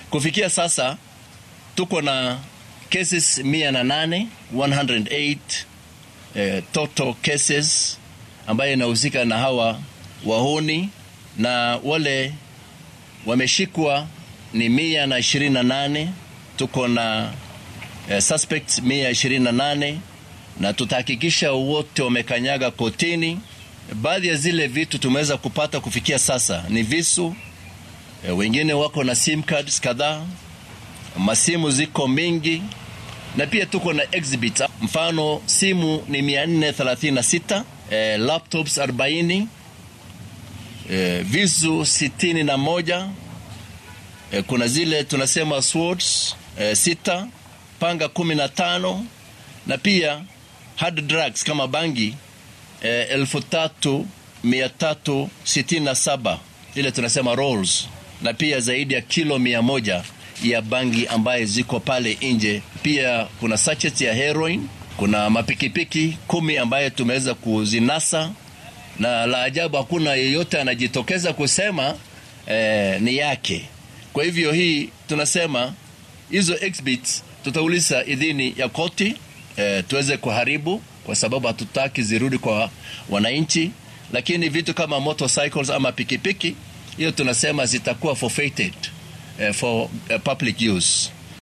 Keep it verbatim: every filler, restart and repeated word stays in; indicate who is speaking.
Speaker 1: Kufikia sasa tuko na cases mia na nane, one hundred eight eh, total cases ambayo inahusika na hawa wahuni, na wale wameshikwa ni mia na ishirini na nane. Tuko na eh, suspects mia ishirini na nane, na tutahakikisha wote wamekanyaga kotini. Baadhi ya zile vitu tumeweza kupata kufikia sasa ni visu, e, wengine wako na sim cards kadhaa, masimu ziko mingi, na pia tuko na exhibits. Mfano simu ni mia nne thelathini na sita, e, laptops arobaini, e, visu sitini na moja, e, kuna zile tunasema swords e, sita, panga kumi na tano, na pia hard drugs kama bangi eh, elfu tatu mia tatu sitini na saba, ile tunasema rolls, na pia zaidi ya kilo mia moja ya bangi ambaye ziko pale nje. Pia kuna sachets ya heroin, kuna mapikipiki kumi ambaye tumeweza kuzinasa, na la ajabu hakuna yeyote anajitokeza kusema eh, ni yake. Kwa hivyo hii tunasema hizo exhibits tutauliza idhini ya koti eh, tuweze kuharibu, kwa sababu hatutaki zirudi kwa wananchi. Lakini vitu kama motorcycles ama pikipiki, hiyo tunasema zitakuwa forfeited uh, for uh, public use.